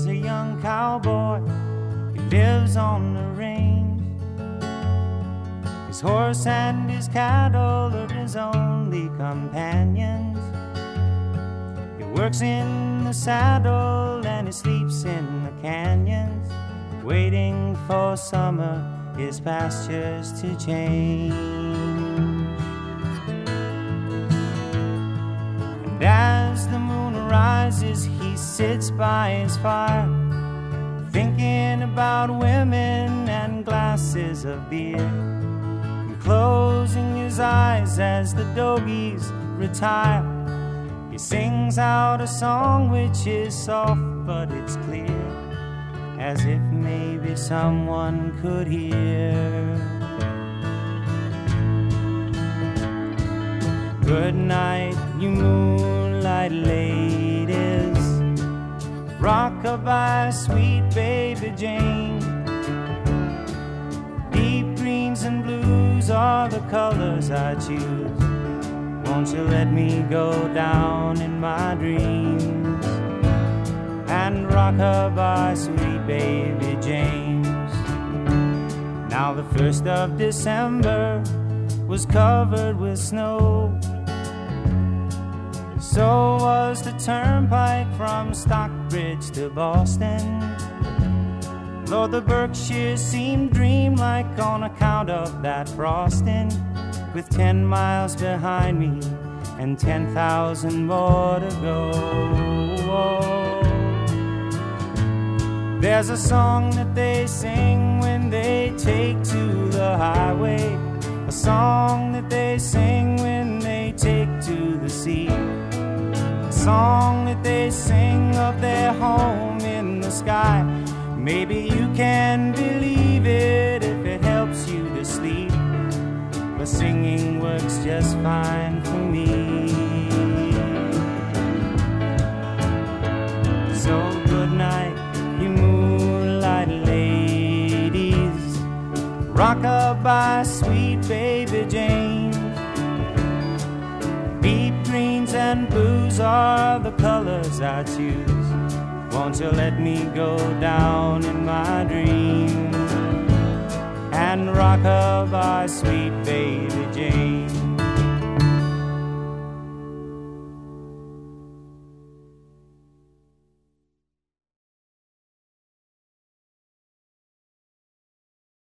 is a young cowboy. He lives on the range. His horse and his cattle are his only companions. He works in the saddle and he sleeps in the canyons, waiting for summer, his pastures to change. And as the moon rises, he sits by his fire, thinking about women and glasses of beer, and closing his eyes as the dogies retire. He sings out a song which is soft but it's clear, as if maybe someone could hear. Good night, you moonlight ladies. Rock-a-bye, sweet baby Jane. Deep greens and blues are the colors I choose. Won't you let me go down in my dreams and rock-a-bye, sweet baby James. Now the 1st of December was covered with snow. So was the turnpike from Stockbridge to Boston. Lord, the Berkshires seemed dreamlike on account of that frosting. With 10 miles behind me and 10,000 more to go. There's a song that they sing when they take to the highway, a song that they sing when they take to the sea, a song that they sing of their home in the sky. Maybe you can believe it if it helps you to sleep, but singing works just fine for me. So good night, you moonlight ladies. Rock-a-bye, sweet baby James. Deep greens and blues are the colors I choose. Won't you let me go down in my dreams and rock-a-bye, sweet baby Jane.